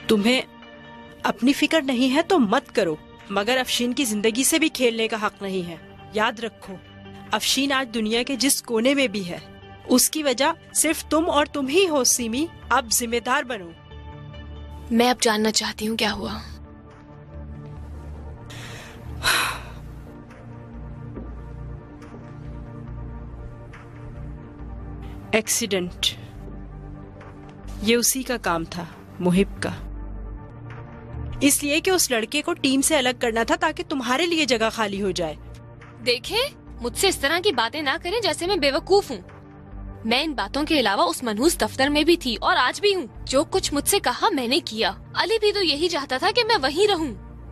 तुम्हें अपनी फिक्र नहीं है तो मत करो, मगर अफशीन की जिंदगी से भी खेलने का हक नहीं है। याद रखो, अफशीन आज दुनिया के जिस कोने में भी है, उसकी वजह सिर्फ तुम और तुम ही हो। सीमी, अब जिम्मेदार बनो। मैं अब जानना चाहती हूँ क्या हुआ। एक्सीडेंट, ये उसी का काम था, मुहिब का। इसलिए कि उस लड़के को टीम से अलग करना था ताकि तुम्हारे लिए जगह खाली हो जाए। देखें, मुझसे इस तरह की बातें ना करें जैसे मैं बेवकूफ हूँ। मैं इन बातों के अलावा उस मनहूस दफ्तर में भी थी और आज भी हूँ। जो कुछ मुझसे कहा मैंने किया। अली भी तो यही चाहता था कि मैं वहीं रहूं।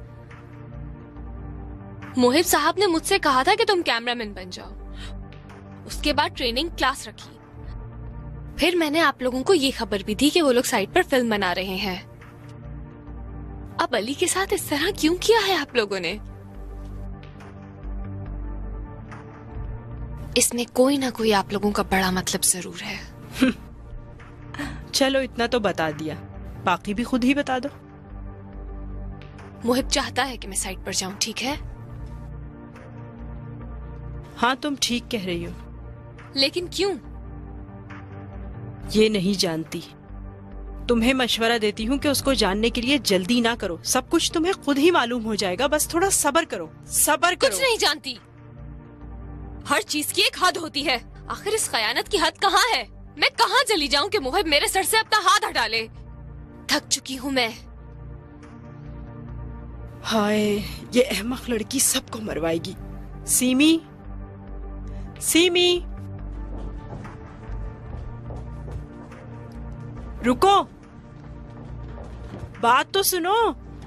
मुहिब साहब ने मुझसे कहा था कि तुम कैमरामैन बन जाओ। उसके बाद ट्रेनिंग क्लास रखी। फिर मैंने आप लोगों को ये खबर भी दी कि वो लोग साइट पर फिल्म बना रहे हैं। अब अली के साथ इस तरह क्यों किया है आप लोगों ने? इसमें कोई ना कोई आप लोगों का बड़ा मतलब जरूर है। चलो, इतना तो बता दिया, बाकी भी खुद ही बता दो। मुहिब चाहता है कि मैं साइट पर जाऊं, ठीक है? हाँ, तुम ठीक कह रही हो। लेकिन क्यों? ये नहीं जानती। तुम्हें मशवरा देती हूँ कि उसको जानने के लिए जल्दी ना करो। सब कुछ तुम्हें खुद ही मालूम हो जाएगा, बस थोड़ा सब्र करो। सब्र करो। कुछ नहीं जानती। हर चीज की एक हद होती है। आखिर इस खयानत की हद कहाँ है? मैं कहाँ चली जाऊँ कि मुहिब मेरे सर से अपना हाथ हटा ले? थक चुकी हूँ मैं। हाय, ये अहमक लड़की सबको मरवाएगी। सीमी, सीमी, रुको, बात तो सुनो।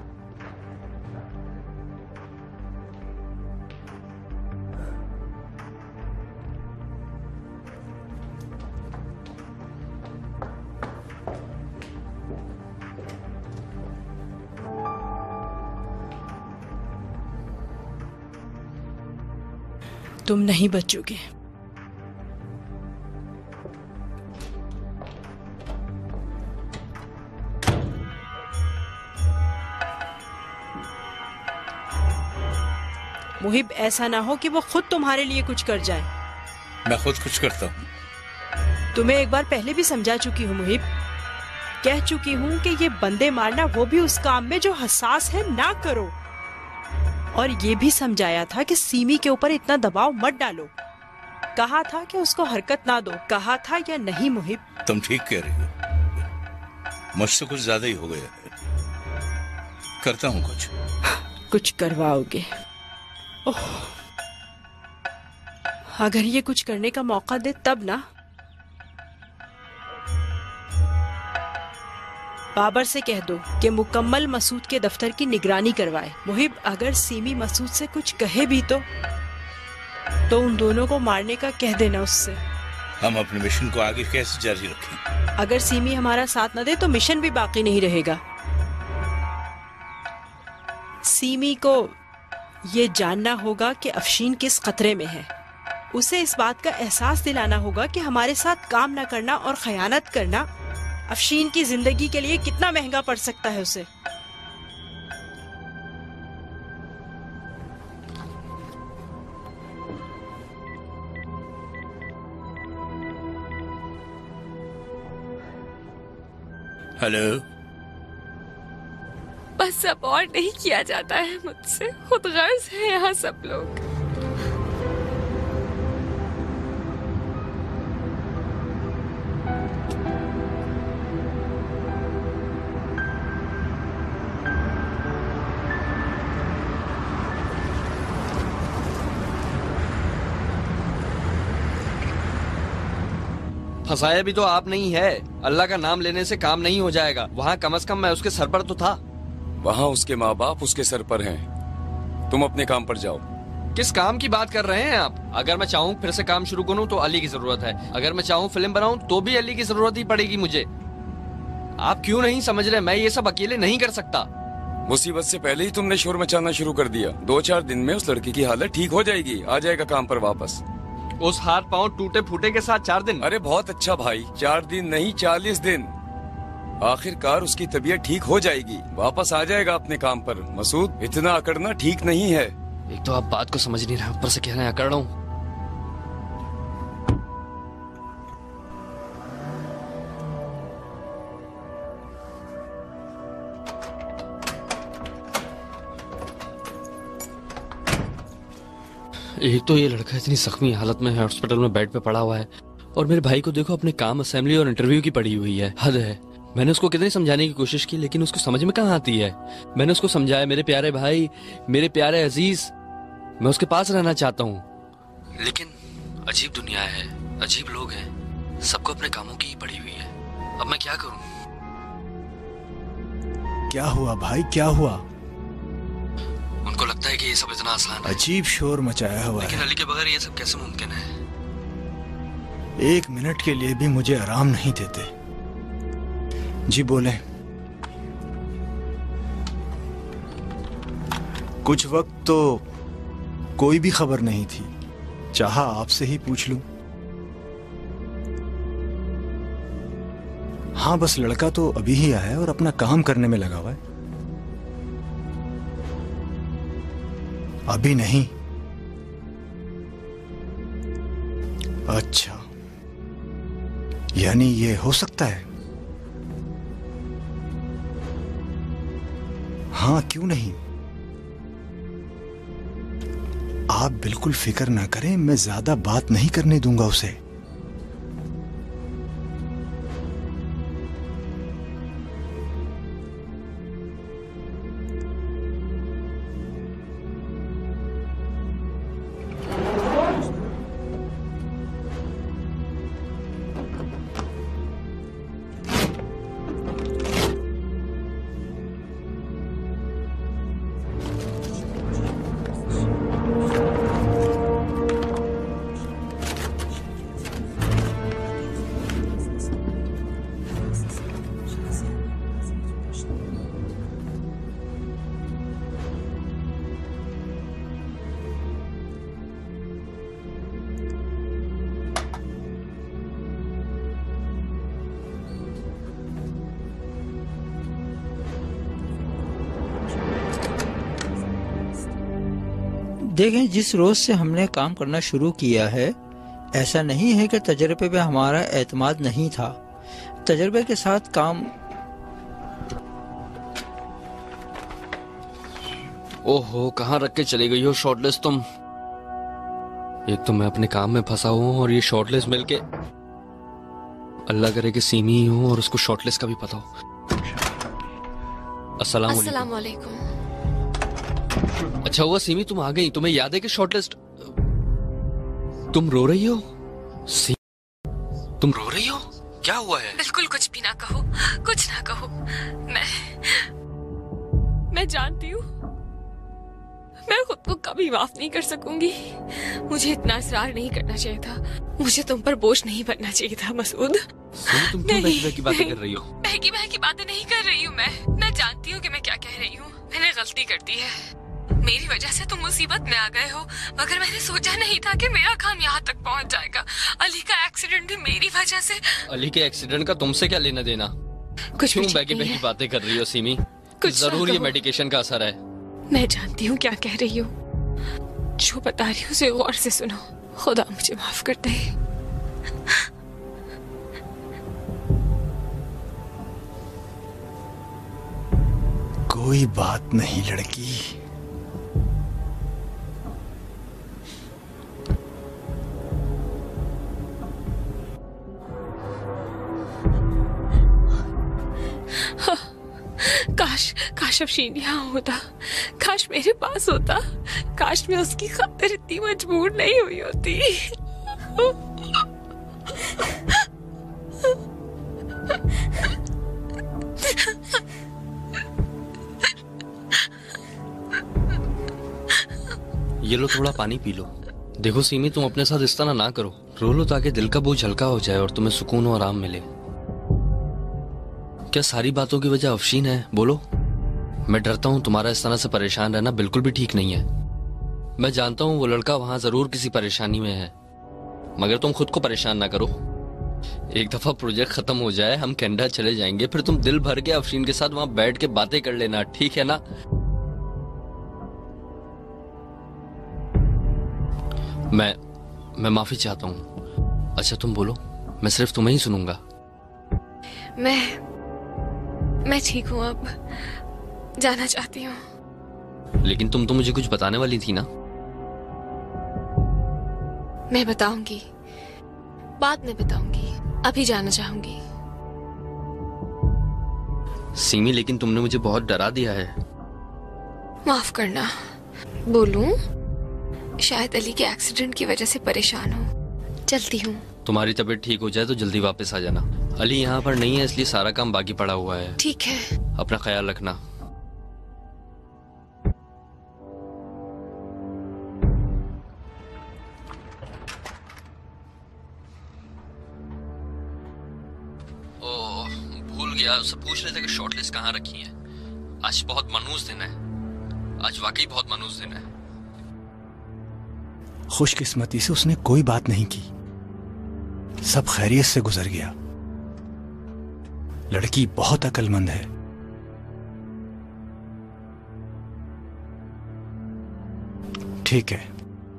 तुम नहीं बचोगे। मुहिब, ऐसा ना हो कि वो खुद तुम्हारे लिए कुछ कर जाए। मैं खुद कुछ करता हूँ। तुम्हें एक बार पहले भी समझा चुकी हूँ मुहिब। कह चुकी हूँ कि ये बंदे मारना, वो भी उस काम में जो हसास है, ना करो। और ये भी समझाया था कि सीमी के ऊपर इतना दबाव मत डालो। कहा था कि उसको हरकत ना दो। कहा था या नहीं मुहिब? तुम ठीक कह रही हो। मुझसे कुछ ज्यादा ही हो गया। करता हूँ कुछ करवाओगे। ओह, अगर ये कुछ करने का मौका दे तब ना। बाबर से कह दो कि मुकम्मल मसूद के दफ्तर की निगरानी करवाए। मुहिब, अगर सीमी मसूद से कुछ कहे भी तो उन दोनों को मारने का कह देना उससे। हम अपने मिशन को आगे कैसे जारी रखें? अगर सीमी हमारा साथ न दे तो मिशन भी बाकी नहीं रहेगा। सीमी को ये जानना होगा कि अफशीन किस खतरे में है। उसे इस बात का एहसास दिलाना होगा कि हमारे साथ काम न करना और खयानत करना अफशीन की जिंदगी के लिए कितना महंगा पड़ सकता है उसे। हेलो। बस अब और नहीं किया जाता है मुझसे। खुद गर्ज है यहाँ सब लोग। फंसाया भी तो आप नहीं है। अल्लाह का नाम लेने से काम नहीं हो जाएगा। वहाँ कम से कम मैं उसके सर पर तो था। वहाँ उसके माँ बाप उसके सर पर हैं। तुम अपने काम पर जाओ। किस काम की बात कर रहे हैं आप? अगर मैं चाहूँ फिर से काम शुरू करूँ तो अली की जरूरत है। अगर मैं चाहूँ फिल्म बनाऊँ तो भी अली की जरूरत ही पड़ेगी मुझे। आप क्यों नहीं समझ रहे? मैं ये सब अकेले नहीं कर सकता। मुसीबत से पहले ही तुमने शोर मचाना शुरू कर दिया। 2-4 दिन में उस लड़की की हालत ठीक हो जाएगी। आ जाएगा काम पर वापस। उस हाथ पांव टूटे फूटे के साथ 4 दिन? अरे बहुत अच्छा भाई, 4 दिन नहीं 40 दिन। आखिरकार उसकी तबीयत ठीक हो जाएगी, वापस आ जाएगा अपने काम पर। मसूद, इतना अकड़ना ठीक नहीं है। एक तो आप बात को समझ नहीं रहे, ऊपर से कह रहे हैं अकड़ रहा हूँ। एक तो ये लड़का इतनी जख्मी हालत में है, हॉस्पिटल में बेड पे पड़ा हुआ है, और मेरे भाई को देखो अपने काम, असेंबली और इंटरव्यू की पड़ी हुई है। हद है। मैंने उसको कितनी समझाने की कोशिश की, लेकिन उसको समझ में कहाँ आती है। मैंने उसको समझाया, मेरे प्यारे भाई, मेरे प्यारे अजीज, मैं उसके पास रहना चाहता हूँ, लेकिन अजीब दुनिया है, अजीब लोग हैं, सबको अपने कामों की ही पड़ी हुई है। अब मैं क्या करूँ? क्या हुआ भाई, क्या हुआ? उनको लगता है कि ये सब इतना आसान है। अजीब शोर मचाया हुआ लेकिन है। अली के बगैर ये सब कैसे मुमकिन है? एक मिनट के लिए भी मुझे आराम नहीं देते। जी बोले। कुछ वक्त तो कोई भी खबर नहीं थी, चाहा आपसे ही पूछ लूं। हाँ, बस लड़का तो अभी ही आया है और अपना काम करने में लगा हुआ है। अभी नहीं? अच्छा, यानी ये हो सकता है? हाँ, क्यों नहीं। आप बिल्कुल फिक्र ना करें, मैं ज्यादा बात नहीं करने दूंगा उसे। देखें, जिस रोज से हमने काम करना शुरू किया है, ऐसा नहीं है कि तजर्बे पे हमारा एतमाद नहीं था। तजर्बे के साथ काम। ओहो, कहाँ रख के चली गई हो शॉर्टलिस्ट तुम? एक तो मैं अपने काम में फंसा हुआ हूँ और ये शॉर्टलिस्ट मिलके, अल्लाह करे कि सीमी ही हो और उसको शॉर्टलिस्ट का भी पता हो। अस्सलाम वालेकुम। अच्छा हुआ सीमी तुम आ गई। तुम्हें याद है कि शॉर्टलिस्ट? तुम रो रही हो? तुम रो रही हो? क्या हुआ है? बिल्कुल कुछ भी ना कहो, कुछ ना कहो। मैं जानती हूँ मैं खुद को कभी माफ नहीं कर सकूंगी। मुझे इतना इसरार नहीं करना चाहिए था, मुझे तुम पर बोझ नहीं बनना चाहिए था मसूद। तुम क्यों बहकी बातें कर रही हो? बहकी बातें नहीं कर रही हूँ मैं जानती हूँ कि मैं क्या कह रही हूँ। मैंने गलती कर दी है, मेरी वजह से तुम मुसीबत में आ गए हो, मगर मैंने सोचा नहीं था कि मेरा काम यहाँ तक पहुँच जाएगा। अली का एक्सीडेंट भी मेरी वजह से। अली के एक्सीडेंट का तुमसे क्या लेना देना? कुछ क्यों बहकी बातें कर रही हो सीमी? जरूर ये मेडिकेशन का असर है। मैं जानती हूँ क्या कह रही हूँ, जो बता रही हूँ उसे गौर से सुनो। खुदा मुझे माफ कर दे। कोई बात नहीं लड़की, काश अफशीन यहाँ होता, काश मेरे पास होता, काश मैं उसकी खातिर इतनी मजबूर नहीं हुई होती। ये लो, थोड़ा पानी पी लो। देखो सीमी, तुम अपने साथ इस तरह ना करो, रो लो ताकि दिल का बोझ हल्का हो जाए और तुम्हें सुकून और आराम मिले। क्या सारी बातों की वजह अफशीन है? बोलो। मैं डरता हूँ तुम्हारा इस तरह से परेशान रहना बिल्कुल भी ठीक नहीं है। मैं जानता हूँ वो लड़का वहां जरूर किसी परेशानी में है, मगर तुम खुद को परेशान ना करो। एक दफा प्रोजेक्ट खत्म हो जाए, हम कनाडा चले जाएंगे, फिर तुम दिल भर के अफरीन के साथ वहां बैठ के बातें कर लेना, ठीक है ना? मैं माफी चाहता हूँ। अच्छा तुम बोलो, मैं सिर्फ तुम्हें ही सुनूंगा। मैं ठीक हूँ, अब जाना चाहती हूँ। लेकिन तुम तो मुझे कुछ बताने वाली थी ना? मैं बताऊंगी, बाद में बताऊंगी, अभी जाना चाहूंगी। सीमी, लेकिन तुमने मुझे बहुत डरा दिया है। माफ करना। बोलूं? शायद अली के एक्सीडेंट की वजह से परेशान हूँ। चलती हूँ। तुम्हारी तबीयत ठीक हो जाए तो जल्दी वापस आ जाना। अली यहाँ पर नहीं है, इसलिए सारा काम बाकी पड़ा हुआ है। ठीक है। अपना ख्याल रखना। भूल गया, उससे पूछ रहे थे कि शॉर्टलिस्ट कहाँ रखी है। आज बहुत मनहूस दिन है, आज वाकई बहुत मनहूस दिन है। खुशकिस्मती से उसने कोई बात नहीं की, सब खैरियत से गुजर गया। लड़की बहुत अक्लमंद है। ठीक है।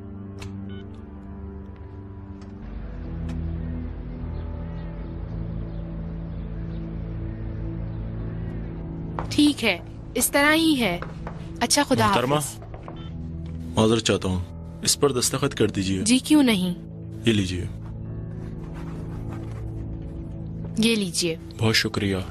ठीक है, इस तरह ही है। अच्छा, खुदा मोहतरमा, माजरत चाहता हूँ, इस पर दस्तखत कर दीजिए। जी क्यों नहीं। ये लीजिए। ये लीजिए। बहुत शुक्रिया।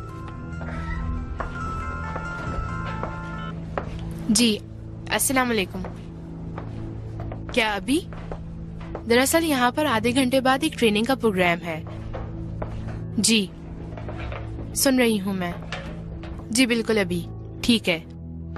जी, अस्सलाम वालेकुम। क्या अभी? दरअसल यहाँ पर आधे घंटे बाद एक ट्रेनिंग का प्रोग्राम है। जी सुन रही हूँ मैं। जी बिल्कुल अभी। ठीक है।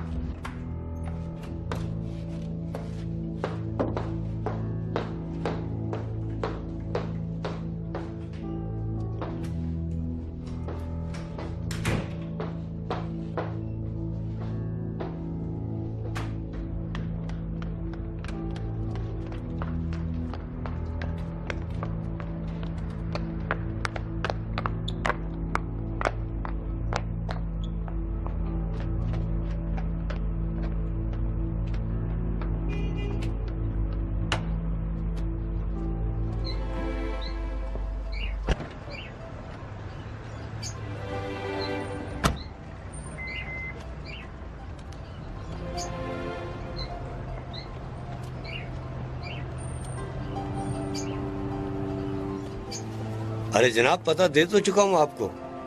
अरे जनाब, पता दे तो चुका हूँ आपको।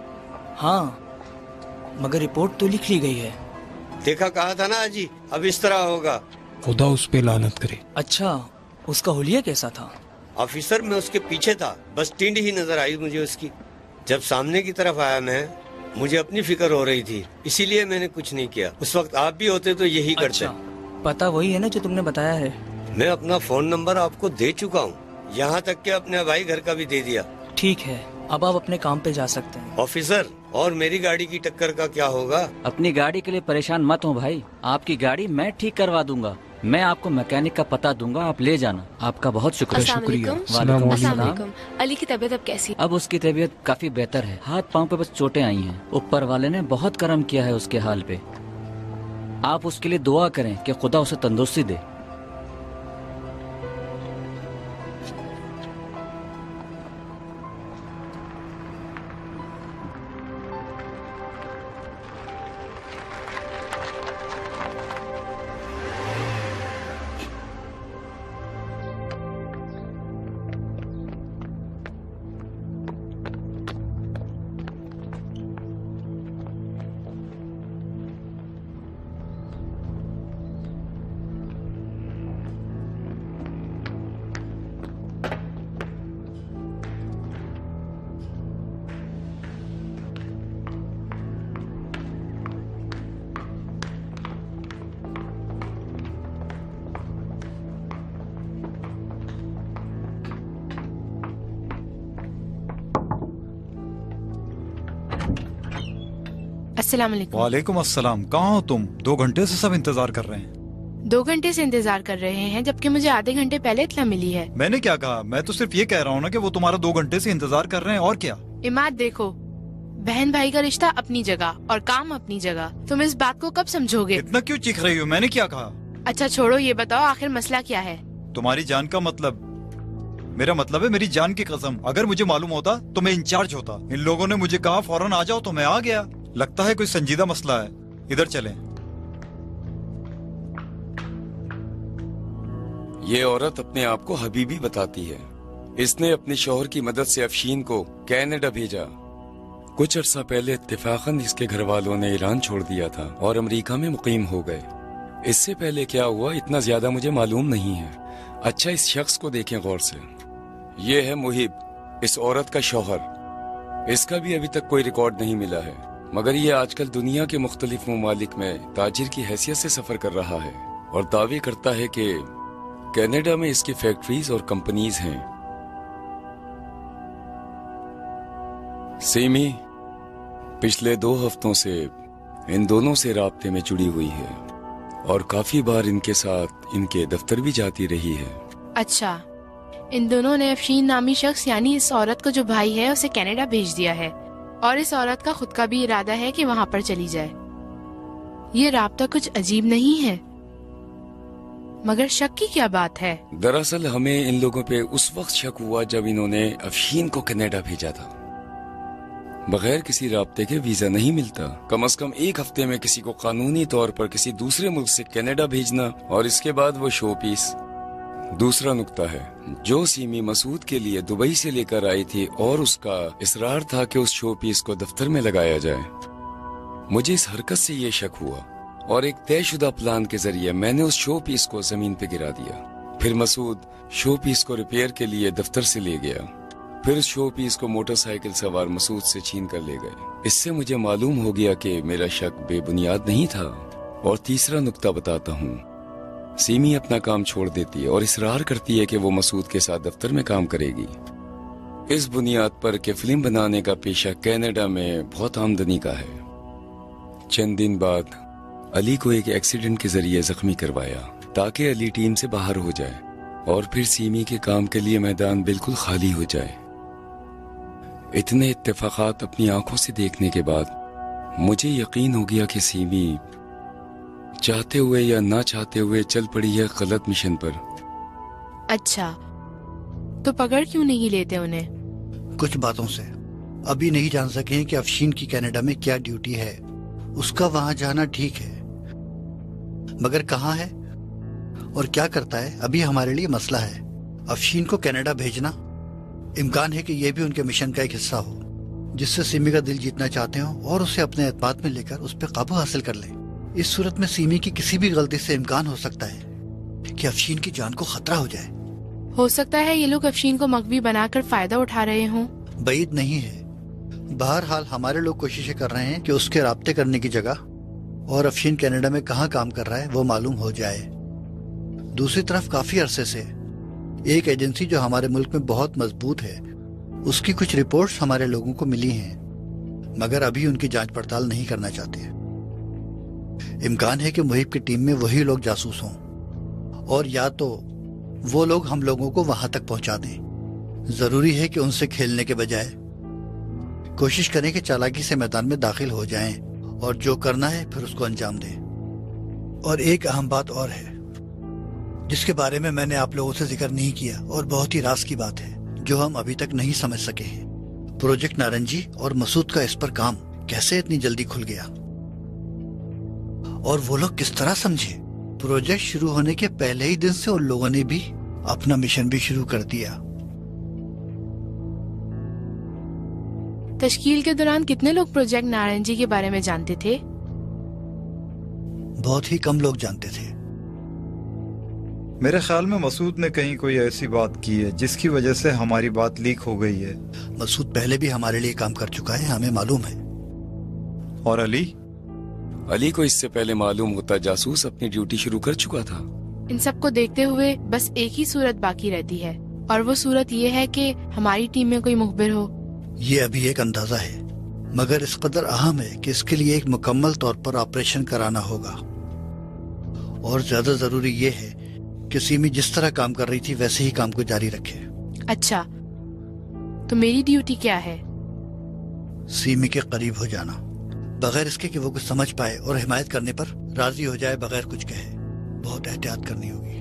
हाँ, मगर रिपोर्ट तो लिख ली गई है। देखा, कहा था ना अजी, अब इस तरह होगा। खुदा उस पे लानत करे। अच्छा, उसका हुलिया कैसा था? ऑफिसर में उसके पीछे था, बस टिंड ही नजर आई मुझे उसकी। जब सामने की तरफ आया मैं, मुझे अपनी फिक्र हो रही थी, इसीलिए मैंने कुछ नहीं किया। उस वक्त आप भी होते तो यही करते। पता वही है ना जो तुमने बताया है? मैं अपना फोन नंबर आपको दे चुका हूँ, यहाँ तक कि अपने भाई घर का भी दे दिया। ठीक है, अब आप अपने काम पे जा सकते हैं। ऑफिसर, और मेरी गाड़ी की टक्कर का क्या होगा? अपनी गाड़ी के लिए परेशान मत हो भाई, आपकी गाड़ी मैं ठीक करवा दूंगा। मैं आपको मैकेनिक का पता दूंगा, आप ले जाना। आपका बहुत शुक्रिया। वालेकुम। अली की तबीयत अब कैसी? अब उसकी तबीयत काफी बेहतर है, हाथ पाँव पे बस चोटें आई हैं। ऊपर वाले ने बहुत करम किया है उसके हाल पे। आप उसके लिए दुआ करें कि खुदा उसे तंदुरुस्ती दे। अस्सलाम वालेकुम। वालेकुम अस्सलाम। कहाँ हो तुम? 2 घंटे से सब इंतजार कर रहे हैं। 2 घंटे से इंतजार कर रहे हैं, जबकि मुझे आधे घंटे पहले इत्तला मिली है। मैंने क्या कहा? मैं तो सिर्फ ये कह रहा हूँ ना कि वो तुम्हारा 2 घंटे से इंतजार कर रहे हैं, और क्या। इमाद देखो, बहन भाई का रिश्ता अपनी जगह और काम अपनी जगह। तुम इस बात को कब समझोगे? इतना क्यों चीख रही हो? मैंने क्या कहा? अच्छा छोड़ो, ये बताओ आखिर मसला क्या है? तुम्हारी जान का मतलब? मेरा मतलब है मेरी जान की कसम, अगर मुझे मालूम होता तो मैं इंचार्ज होता। इन लोगों ने मुझे कहा फौरन आ जाओ तो मैं आ गया। लगता है कोई संजीदा मसला है। इधर चलें। ये औरत अपने आप को हबीबी बताती है। इसने अपने शौहर की मदद से अफशीन को कनाडा भेजा। कुछ अरसा पहले इत्तेफाकन इसके घर वालों ने ईरान छोड़ दिया था और अमेरिका में मुकीम हो गए। इससे पहले क्या हुआ इतना ज्यादा मुझे मालूम नहीं है। अच्छा, इस शख्स को देखें गौर से। ये है मुहिब, इस औरत का शौहर। इसका भी अभी तक कोई रिकॉर्ड नहीं मिला है, मगर ये आजकल दुनिया के मुख्तलिफ ममालिक में ताजिर की हैसियत से सफर कर रहा है और दावे करता है कि कनाडा में इसकी फैक्ट्रीज और कंपनीज हैं। सीमी पिछले 2 हफ्तों से इन दोनों से राब्ते में जुड़ी हुई है और काफी बार इनके साथ इनके दफ्तर भी जाती रही है। अच्छा, इन दोनों ने अफशीन नामी शख्स यानी इस औरत को जो भाई है उसे कनाडा भेज दिया है और इस औरत का खुद का भी इरादा है कि वहाँ पर चली जाए। ये राब्ता कुछ अजीब नहीं है, मगर शक की क्या बात है? दरअसल हमें इन लोगों पे उस वक्त शक हुआ जब इन्होंने अफशीन को कनाडा भेजा था। बगैर किसी राब्ते के वीजा नहीं मिलता। कम से कम 1 हफ्ते में किसी को कानूनी तौर पर किसी दूसरे मुल्क से कनाडा भेजना और इसके बाद वो शो पीस। दूसरा नुक्ता है, जो सीमी मसूद के लिए दुबई से लेकर आई थी और उसका इसरार था कि उस शो पीस को दफ्तर में लगाया जाए। मुझे इस हरकत से ये शक हुआ और एक तयशुदा प्लान के जरिए मैंने उस शो पीस को जमीन पे गिरा दिया। फिर मसूद शो पीस को रिपेयर के लिए दफ्तर से ले गया। फिर उस शो पीस को मोटरसाइकिल सवार मसूद से छीन कर ले गए। इससे मुझे मालूम हो गया कि मेरा शक बेबुनियाद नहीं था। और तीसरा नुक्ता बताता हूँ, सीमी अपना काम छोड़ देती है और इसरार करती है कि वो मसूद के साथ दफ्तर में काम करेगी, इस बुनियाद पर कि फिल्म बनाने का पेशा कनाडा में बहुत आमदनी का है। चंद दिन बाद अली को एक एक्सीडेंट के जरिए जख्मी करवाया ताकि अली टीम से बाहर हो जाए और फिर सीमी के काम के लिए मैदान बिल्कुल खाली हो जाए। इतने इत्तेफाकात अपनी आंखों से देखने के बाद मुझे यकीन हो गया कि सीमी चाहते हुए या ना चाहते हुए चल पड़ी है गलत मिशन पर। अच्छा, तो पकड़ क्यों नहीं लेते उन्हें? कुछ बातों से अभी नहीं जान सके हैं कि अफशीन की कनाडा में क्या ड्यूटी है। उसका वहां जाना ठीक है, मगर कहाँ है और क्या करता है अभी हमारे लिए मसला है। अफशीन को कनाडा भेजना, इम्कान है कि यह भी उनके मिशन का एक हिस्सा हो, जिससे सिमी का दिल जीतना चाहते हो और उसे अपने एतमाद में लेकर उस पर काबू हासिल कर लें। इस सूरत में सीमी की किसी भी गलती से इम्कान हो सकता है कि अफशीन की जान को खतरा हो जाए। हो सकता है ये लोग अफशीन को मकवी बनाकर फायदा उठा रहे हों। बैद नहीं है। बहरहाल हमारे लोग कोशिशें कर रहे हैं कि उसके राब्ते करने की जगह और अफशीन कनाडा में कहाँ काम कर रहा है वो मालूम हो जाए। दूसरी तरफ काफी अरसे से एक एजेंसी जो हमारे मुल्क में बहुत मजबूत है, उसकी कुछ रिपोर्ट्स हमारे लोगों को मिली हैं, मगर अभी उनकी जांच पड़ताल नहीं करना चाहते। इम्कान है कि मुहिब की टीम में वही लोग जासूस हों और या तो वो लोग हम लोगों को वहां तक पहुंचा दें। जरूरी है कि उनसे खेलने के बजाय कोशिश करें कि चालाकी से मैदान में दाखिल हो जाएं और जो करना है फिर उसको अंजाम दें। और एक अहम बात और है जिसके बारे में मैंने आप लोगों से जिक्र नहीं किया और बहुत ही राज की बात है जो हम अभी तक नहीं समझ सके हैं। प्रोजेक्ट नारंगी और मसूद का इस पर काम कैसे इतनी जल्दी खुल गया और वो लोग किस तरह समझे। प्रोजेक्ट शुरू होने के पहले ही दिन से उन लोगों ने भी अपना मिशन भी शुरू कर दिया। तश्कील के दौरान कितने लोग प्रोजेक्ट नारंगी के बारे में जानते थे? बहुत ही कम लोग जानते थे। मेरे ख्याल में मसूद ने कहीं कोई ऐसी बात की है जिसकी वजह से हमारी बात लीक हो गई है। मसूद पहले भी हमारे लिए काम कर चुका है, हमें मालूम है। और अली को इससे पहले मालूम होता जासूस अपनी ड्यूटी शुरू कर चुका था। इन सबको देखते हुए बस एक ही सूरत बाकी रहती है और वो सूरत ये है कि हमारी टीम में कोई मुखबिर हो। ये अभी एक अंदाजा है, मगर इस कदर अहम है कि इसके लिए एक मुकम्मल तौर पर ऑपरेशन कराना होगा और ज्यादा जरूरी ये है कि सीमी जिस तरह काम कर रही थी वैसे ही काम को जारी रखे। अच्छा, तो मेरी ड्यूटी क्या है? सीमी के करीब हो जाना, बगैर इसके कि वो कुछ समझ पाए और हिमायत करने पर राजी हो जाए बगैर कुछ कहे। बहुत एहतियात करनी होगी।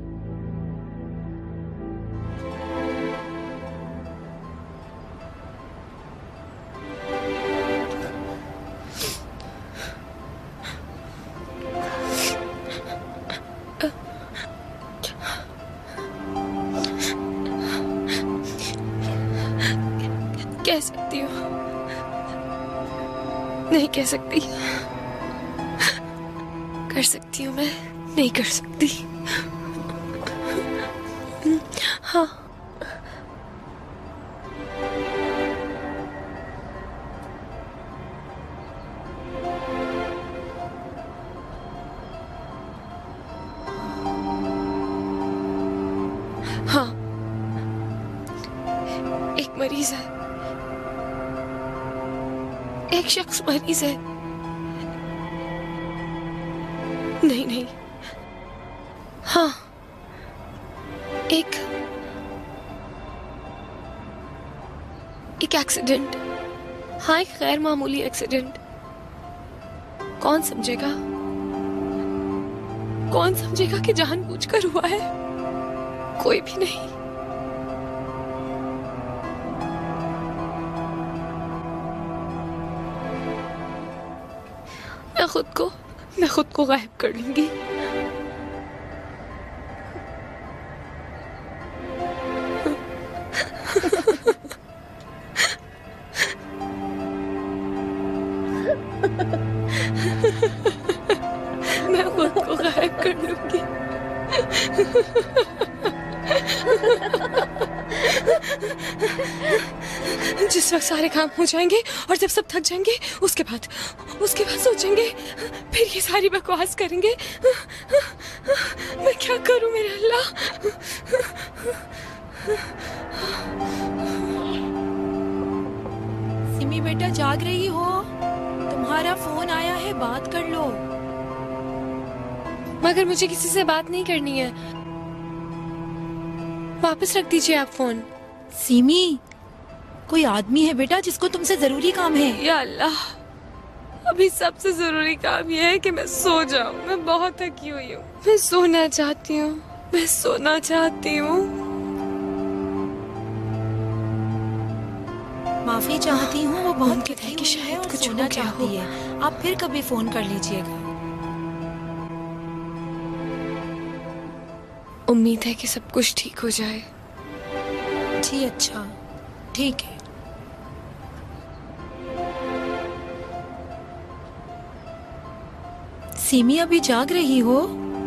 कह सकती हूँ, नहीं कह सकती। कर सकती हूँ मैं, नहीं कर सकती। हाँ, हाँ, एक मरीज है, एक शख्स मरीज है। नहीं नहीं, हाँ, एक एक्सीडेंट। हाँ, एक गैर मामूली एक्सीडेंट। कौन समझेगा, कौन समझेगा कि जानबूझकर हुआ है? कोई भी नहीं। मैं खुद को गायब कर लूंगी। मैं खुद को गायब कर लूंगी। जिस वक्त सारे काम हो जाएंगे और जब सब थक जाएंगे, उसके बाद सोचेंगे, फिर ये सारी बकवास करेंगे। मैं क्या करूं मेरे अल्लाह। सिमी बेटा, जाग रही हो? तुम्हारा फोन आया है, बात कर लो। मगर मुझे किसी से बात नहीं करनी है। वापस रख दीजिए आप फोन। सिमी, कोई आदमी है बेटा जिसको तुमसे जरूरी काम है। या अल्लाह, अभी सबसे जरूरी काम यह है कि मैं सो जाऊं। मैं बहुत थकी हुई हूँ। मैं सोना चाहती हूँ, मैं सोना चाहती हूँ। माफी चाहती हूँ, वो बहुत मुमकिन है कि शायद कुछ सोना हो गया चाहती हो। है। आप फिर कभी फोन कर लीजिएगा। उम्मीद है कि सब कुछ ठीक हो जाए। जी अच्छा, ठीक है। सिमी, अभी जाग रही हो?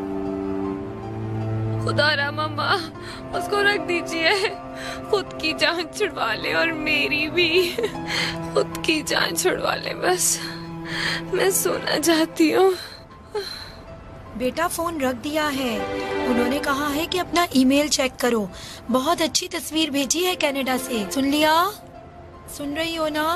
खुदा रा मम्मा, उसको रख दीजिए। खुद की जान छुड़वा ले और मेरी भी। खुद की जान छुड़वा ले बस। मैं सोना चाहती हूँ। बेटा, फोन रख दिया है। उन्होंने कहा है कि अपना ईमेल चेक करो। बहुत अच्छी तस्वीर भेजी है कनाडा से। सुन लिया? सुन रही हो ना?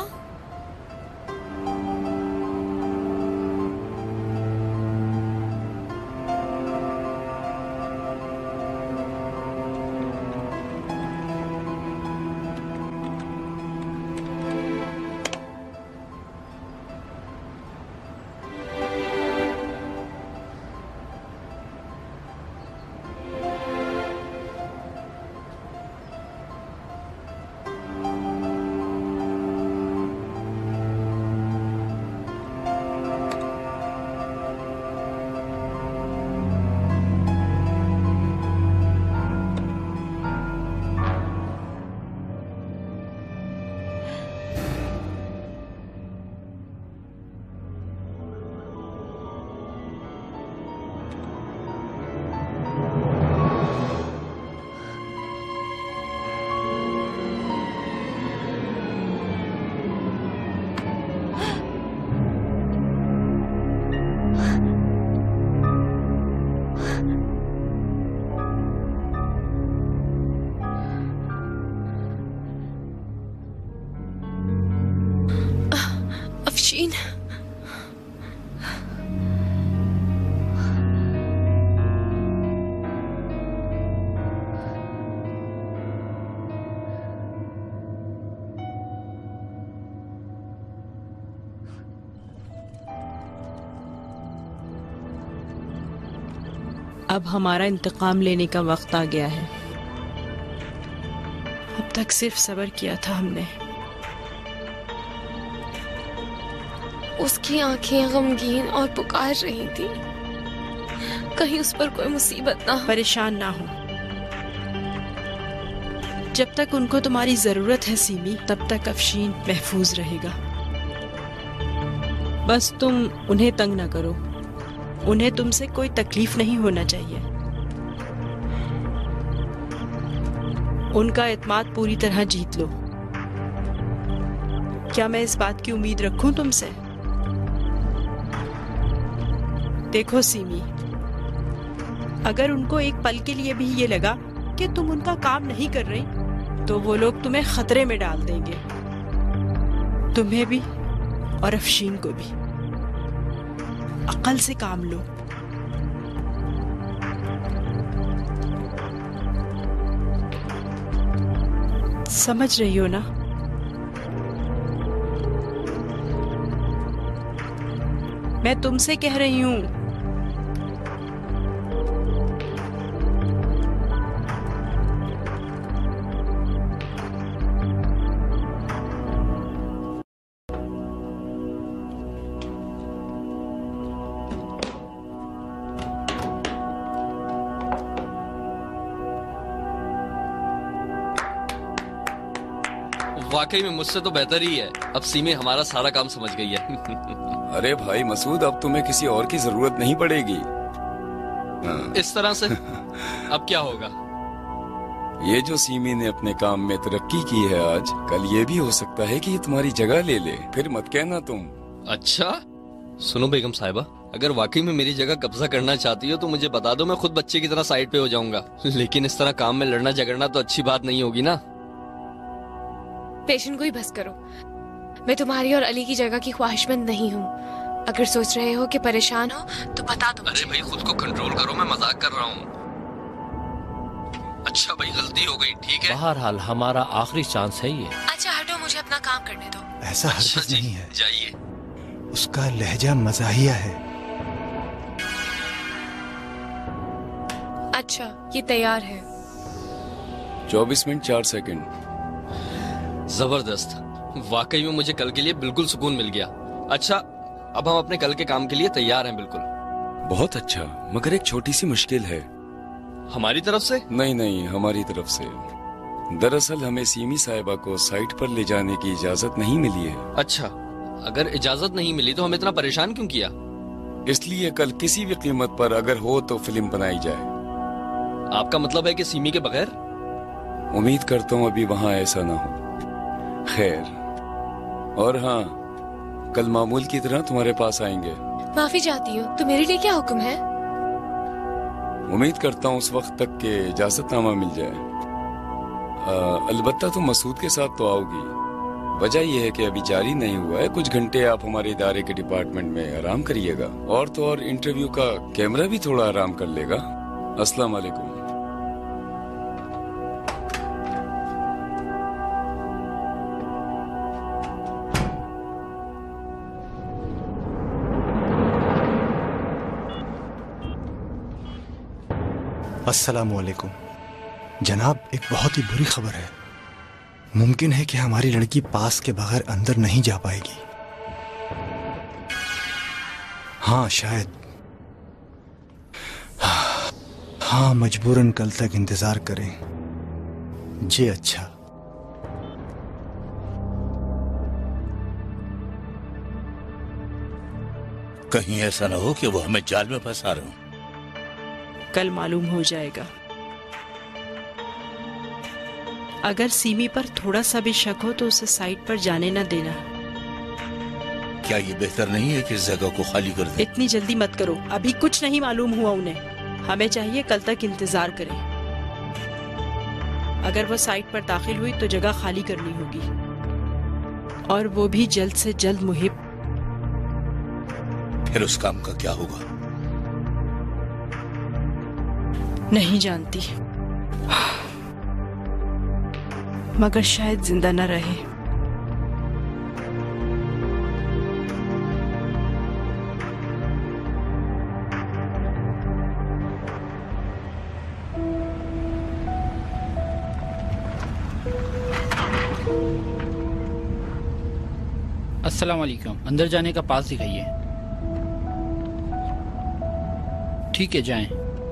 अब हमारा इंतकाम लेने का वक्त आ गया है। अब तक सिर्फ सब्र किया था हमने। उसकी आंखें गमगीन और पुकार रही थी, कहीं उस पर कोई मुसीबत ना हो। परेशान ना हो, जब तक उनको तुम्हारी जरूरत है सीमी, तब तक अफशीन महफूज रहेगा। बस तुम उन्हें तंग ना करो, उन्हें तुमसे कोई तकलीफ नहीं होना चाहिए। उनका एतमाद पूरी तरह जीत लो। क्या मैं इस बात की उम्मीद रखूं तुमसे? देखो सीमी, अगर उनको एक पल के लिए भी ये लगा कि तुम उनका काम नहीं कर रही, तो वो लोग तुम्हें खतरे में डाल देंगे, तुम्हें भी और अफशीन को भी। अक्ल से काम लो। समझ रही हो ना? मैं तुमसे कह रही हूं। वाकई में मुझसे तो बेहतर ही है। अब सीमे हमारा सारा काम समझ गई है। अरे भाई मसूद, अब तुम्हें किसी और की जरूरत नहीं पड़ेगी। इस तरह से अब क्या होगा? ये जो सीमी ने अपने काम में तरक्की की है आज, कल ये भी हो सकता है कि ये तुम्हारी जगह ले ले। फिर मत कहना तुम। अच्छा सुनो बेगम साहिबा, अगर वाकई में मेरी जगह कब्जा करना चाहती हो तो मुझे बता दो, मैं खुद बच्चे की तरह साइड पे हो जाऊंगा। लेकिन इस तरह काम में लड़ना झगड़ना तो अच्छी बात नहीं होगी ना। पेशेंट को ही बस करो। मैं तुम्हारी और अली की जगह की ख्वाहिशमंद नहीं हूँ। अगर सोच रहे हो कि परेशान हो तो बता दो। अरे भाई खुद को कंट्रोल करो, मैं मजाक कर रहा हूँ। अच्छा भाई गलती हो गई, ठीक है। बहरहाल हमारा आखिरी चांस है ये। अच्छा हटो, मुझे अपना काम करने दो। ऐसा हरगिज़ नहीं है, जाइए। उसका लहजा मज़ाहिया है। अच्छा ये तैयार है। 24 मिनट 4 सेकंड। जबरदस्त, वाकई में मुझे कल के लिए बिल्कुल सुकून मिल गया। अच्छा अब हम अपने कल के काम के लिए तैयार हैं। बिल्कुल। बहुत अच्छा, मगर एक छोटी सी मुश्किल है। हमारी तरफ से? नहीं, हमारी तरफ से। दरअसल हमें सीमी साहिबा को साइट पर ले जाने की इजाजत नहीं मिली है। अच्छा, अगर इजाजत नहीं मिली तो हमें इतना परेशान क्यों किया? इसलिए कल किसी भी कीमत पर अगर हो तो फिल्म बनाई जाए। आपका मतलब है कि सीमी के बगैर? उम्मीद करता हूँ अभी वहाँ ऐसा ना हो। खैर, और हाँ, कल मामूल की तरह तुम्हारे पास आएंगे। माफी चाहती हूँ, तो मेरे लिए क्या हुक्म है? उम्मीद करता हूँ उस वक्त तक के इजाजतनामा मिल जाए। अलबत्ता तुम मसूद के साथ तो आओगी। वजह यह है कि अभी जारी नहीं हुआ है। कुछ घंटे आप हमारे इदारे के डिपार्टमेंट में आराम करिएगा, और तो और इंटरव्यू का कैमरा भी थोड़ा आराम कर लेगा। अस्सलाम वालेकुम। अस्सलामुअलैकुम जनाब, एक बहुत ही बुरी खबर है। मुमकिन है कि हमारी लड़की पास के बगैर अंदर नहीं जा पाएगी। हाँ शायद, हाँ मजबूरन कल तक इंतजार करें। जी अच्छा। कहीं ऐसा ना हो कि वो हमें जाल में फंसा रहे हो। कल मालूम हो जाएगा। अगर सीमी पर थोड़ा सा भी शक हो तो उसे साइट पर जाने न देना। क्या ये बेहतर नहीं है कि इस जगह को खाली कर दें? इतनी जल्दी मत करो, अभी कुछ नहीं मालूम हुआ उन्हें। हमें चाहिए कल तक इंतजार करें। अगर वो साइट पर दाखिल हुई तो जगह खाली करनी होगी, और वो भी जल्द से जल्द। मुहिब, फिर उस काम का क्या होगा? नहीं जानती, मगर शायद जिंदा न रहे। अस्सलाम वालेकुम। अंदर जाने का पास दिखाइए। ठीक है, जाएं।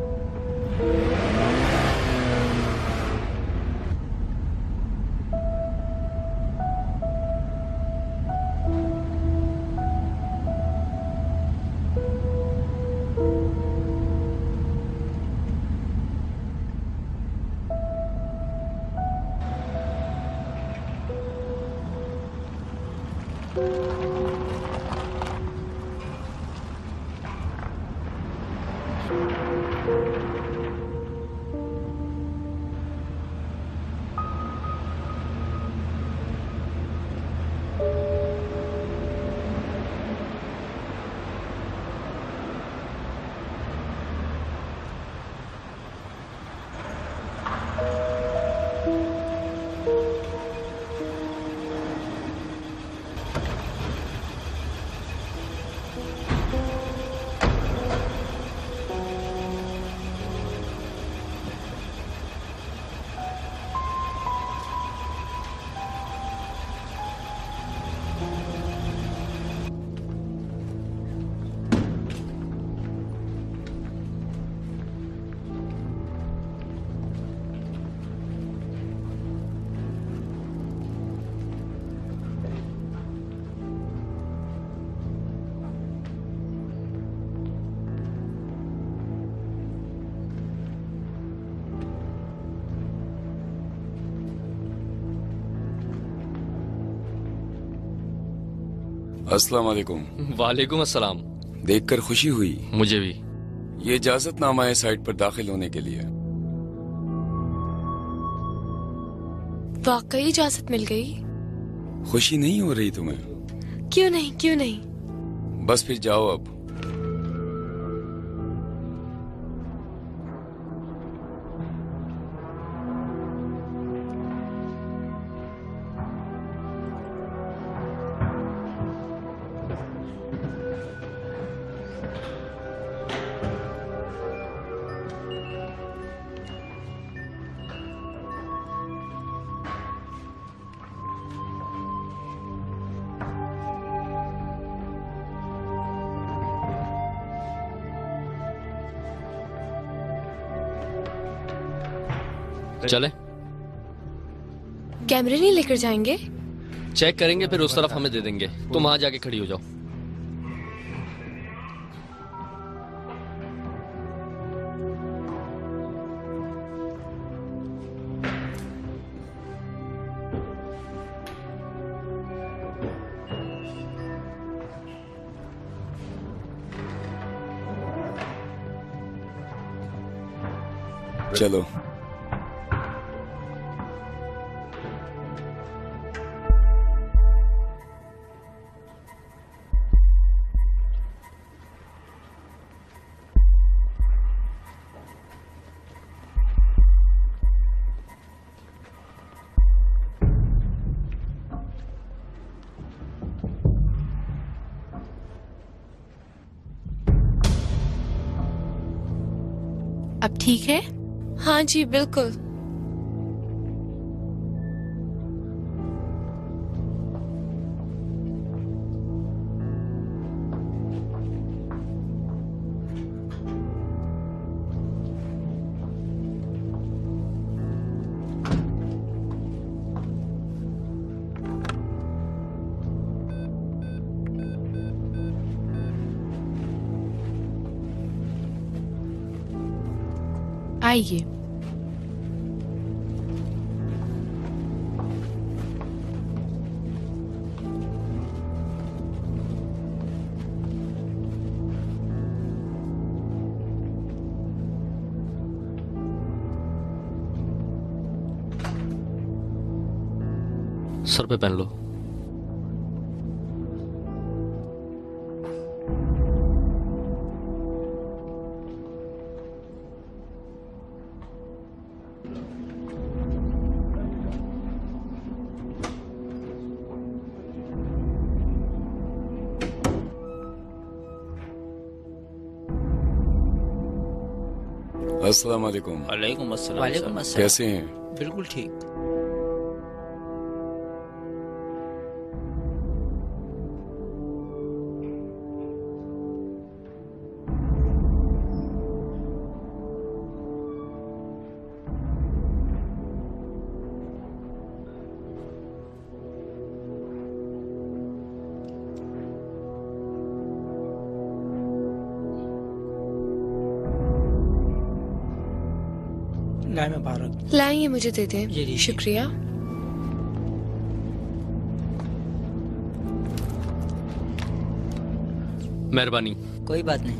अस्सलाम वालेकुम। वालेकुम अस्सलाम। देखकर खुशी हुई। मुझे भी। ये इजाजतनामा है साइट पर दाखिल होने के लिए। वाकई इजाजत मिल गई? खुशी नहीं हो रही तुम्हें? क्यों नहीं, क्यों नहीं। बस फिर जाओ अब। चले? कैमरे नहीं लेकर जाएंगे? चेक करेंगे फिर उस तरफ हमें दे देंगे। तुम वहां जाके खड़ी हो जाओ। चलो। अब ठीक है? हाँ जी, बिल्कुल। आइए। सर पे पहन लो। अस्सलाम वालेकुम। वालेकुम अस्सलाम। वालेकुम अस्सलाम। कैसे हैं? बिल्कुल ठीक। लाए मैं बाहर रख। लाएं, ये मुझे दे दें। शुक्रिया। मेहरबानी। कोई बात नहीं।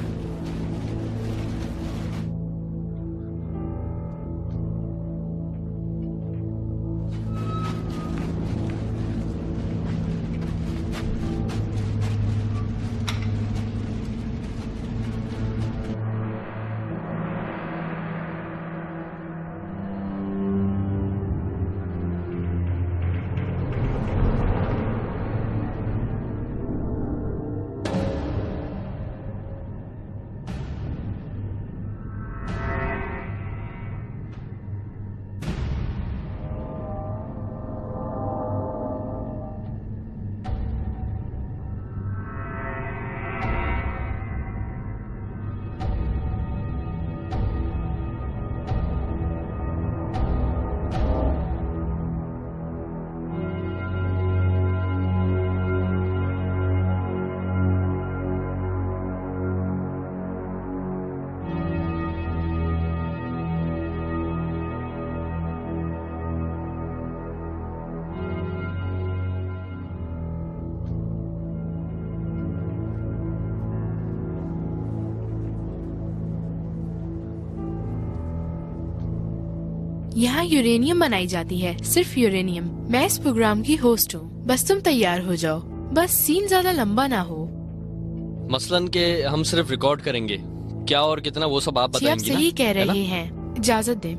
यहाँ यूरेनियम बनाई जाती है, सिर्फ यूरेनियम। मैं इस प्रोग्राम की होस्ट हूँ, बस तुम तैयार हो जाओ। बस सीन ज्यादा लंबा ना हो। मसलन के हम सिर्फ रिकॉर्ड करेंगे, क्या और कितना वो सब आप जी, आप बताएंगी ना? सही कह है ना? रहे हैं। इजाजत दें।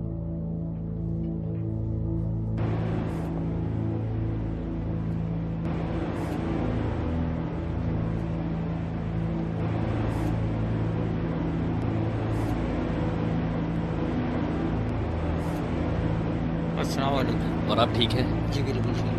अस्सलाम वालेकुम। और आप ठीक हैं? जी बिल्कुल ठीक।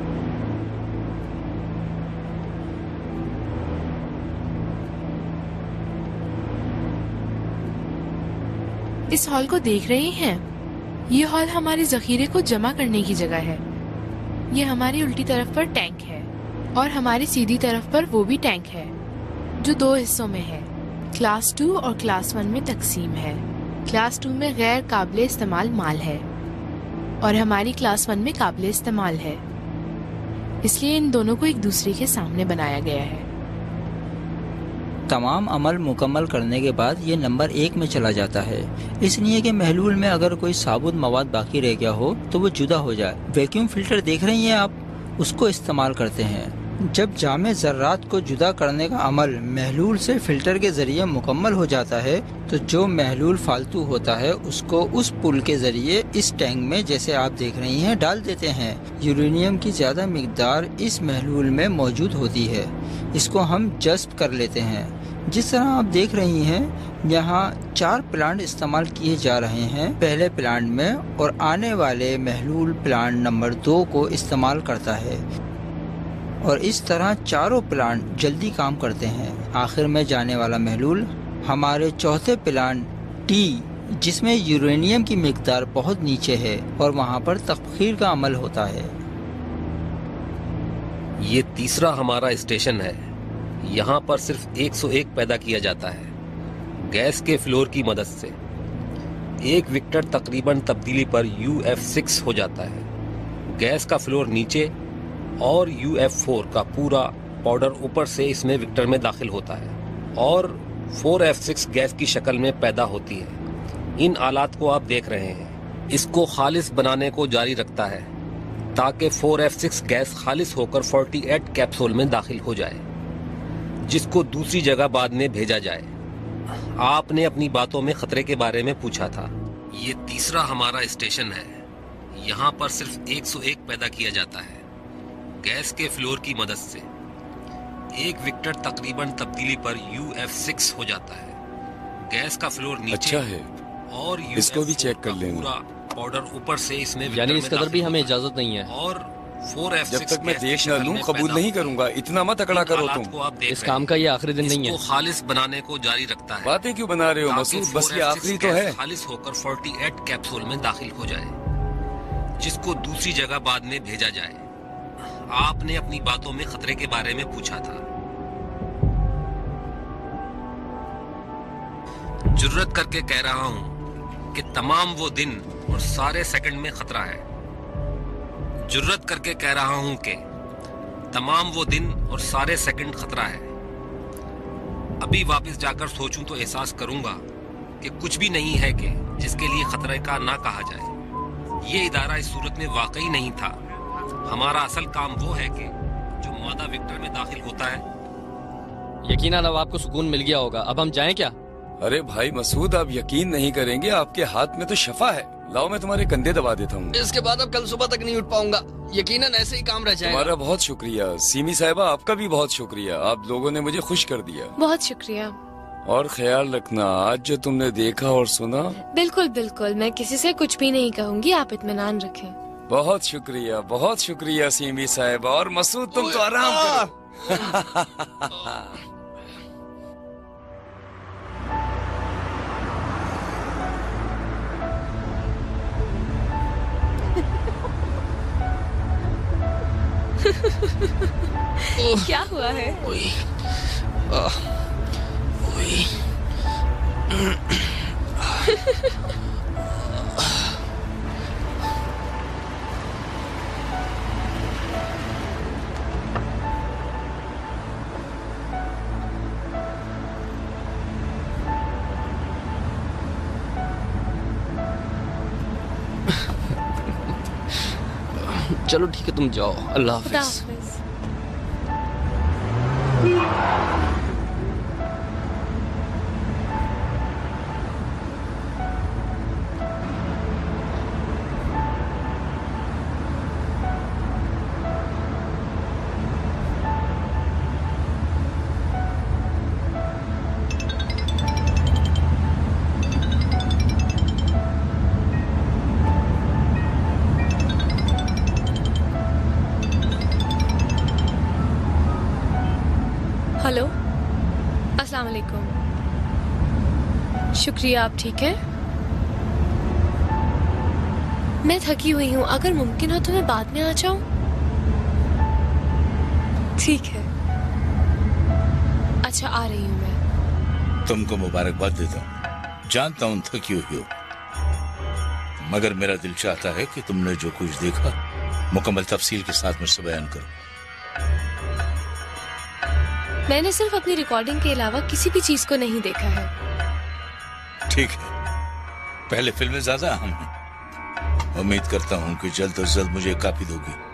इस हॉल को देख रहे हैं? ये हॉल हमारे जखीरे को जमा करने की जगह है। ये हमारी उल्टी तरफ पर टैंक है और हमारी सीधी तरफ पर वो भी टैंक है, जो 2 हिस्सों में है। क्लास 2 और क्लास 1 में तकसीम है। क्लास 2 में गैर काबिल इस्तेमाल माल है और हमारी क्लास 1 में काबिल इस्तेमाल है। इसलिए इन दोनों को एक दूसरे के सामने बनाया गया है। तमाम अमल मुकम्मल करने के बाद ये नंबर 1 में चला जाता है, इसलिए कि महलूल में अगर कोई साबुत मवाद बाकी रह गया हो तो वो जुदा हो जाए। वैक्यूम फिल्टर देख रही हैं आप, उसको इस्तेमाल करते हैं। जब जामे ज़र्रात को जुदा करने का अमल महलूल से फिल्टर के जरिए मुकम्मल हो जाता है तो जो महलूल फालतू होता है उसको उस पुल के जरिए इस टैंक में, जैसे आप देख रही हैं, डाल देते हैं। यूरेनियम की ज़्यादा मिकदार इस महलूल में मौजूद होती है, इसको हम जज़्ब कर लेते हैं। जिस तरह आप देख रही हैं, यहाँ 4 प्लांट इस्तेमाल किए जा रहे हैं पहले प्लांट में, और आने वाले महलूल प्लांट नंबर 2 को इस्तेमाल करता है, और इस तरह चारों प्लांट जल्दी काम करते हैं। आखिर में जाने वाला महलूल हमारे चौथे प्लांट टी, जिसमें यूरेनियम की मिकदार बहुत नीचे है, और वहाँ पर तबखीर का अमल होता है। ये तीसरा हमारा स्टेशन है। यहाँ पर सिर्फ 101 पैदा किया जाता है गैस के फ्लोर की मदद से। 1 विक्टर तकरीबन तब्दीली पर UF6 हो जाता है। गैस का फ्लोर नीचे और UF4 का पूरा पाउडर ऊपर से इसमें विक्टर में दाखिल होता है और 4F6 गैस की शक्ल में पैदा होती है। इन आलात को आप देख रहे हैं। इसको खालिस बनाने को जारी रखता है ताकि 4F6 गैस खालिस होकर 48 कैप्सूल में दाखिल हो जाए, जिसको दूसरी जगह बाद में भेजा जाए। आपने अपनी बातों में खतरे के बारे में पूछा था। ये तीसरा हमारा स्टेशन है। यहाँ पर सिर्फ 101 पैदा किया जाता है गैस के फ्लोर की मदद से। 1 विक्टर तकरीबन तब्दीली पर UF6 हो जाता है। गैस का फ्लोर नीचे अच्छा है, और इसको भी चेक कर लेंगे। पूरा पाउडर ऊपर से इसमें यानी इस कदर भी हमें इजाजत नहीं है। और 4F6 जब तक मैं देख न लूं कबूल नहीं करूंगा। इतना मत अकड़ा करो तुम। इस काम का ये आखिरी दिन नहीं है। इसको खालिस बनाने को जारी रखता है। बातें क्यों बना रहे हो मसूद? बस ये आखिरी तो है। खालिस होकर 48 कैप्सूल में दाखिल हो जाए, जिसको दूसरी जगह बाद में भेजा जाए। आपने अपनी बातों में खतरे के बारे में पूछा था। जुर्रत करके कह रहा हूँ कि तमाम वो दिन और सारे सेकंड में खतरा है। जुर्रत करके कह रहा हूं कि तमाम वो दिन और सारे सेकंड खतरा है। अभी वापस जाकर सोचूं तो एहसास करूंगा कि कुछ भी नहीं है कि जिसके लिए खतरे का ना कहा जाए। ये इदारा इस सूरत में वाकई नहीं था। हमारा असल काम वो है कि जो मादा विक्टर में दाखिल होता है। यकीनन अब आपको सुकून मिल गया होगा। अब हम जाएं क्या? अरे भाई मसूद, आप यकीन नहीं करेंगे, आपके हाथ में तो शफा है। लाओ मैं तुम्हारे कंधे दबा देता हूँ। इसके बाद अब कल सुबह तक नहीं उठ पाऊंगा। यकीनन ऐसे ही काम रह जाएगा। तुम्हारा बहुत शुक्रिया सीमी साहिबा, आपका भी बहुत शुक्रिया। आप लोगों ने मुझे खुश कर दिया। बहुत शुक्रिया। और ख्याल रखना, आज जो तुमने देखा और सुना। बिल्कुल बिल्कुल, मैं किसी से कुछ भी नहीं कहूँगी, आप इत्मीनान रखें। बहुत शुक्रिया सीमी साहिबा। और मसूद तुम तो आराम करो। क्या हुआ है? चलो ठीक है, तुम जाओ। अल्लाह हाफिज। हेलो, अस्सलाम वालेकुम। शुक्रिया, आप ठीक हैं? मैं थकी हुई हूँ, अगर मुमकिन हो तो मैं बाद में आ जाऊं। ठीक है, अच्छा आ रही हूँ मैं। तुमको मुबारकबाद देता हूँ। जानता हूँ थकी हुई हो, मगर मेरा दिल चाहता है कि तुमने जो कुछ देखा मुकम्मल तफसील के साथ मुझसे बयान करो। मैंने सिर्फ अपनी रिकॉर्डिंग के अलावा किसी भी चीज को नहीं देखा है। ठीक है, पहले फिल्में ज्यादा अहम हैं। उम्मीद करता हूँ कि जल्द से जल्द मुझे काफी दोगी।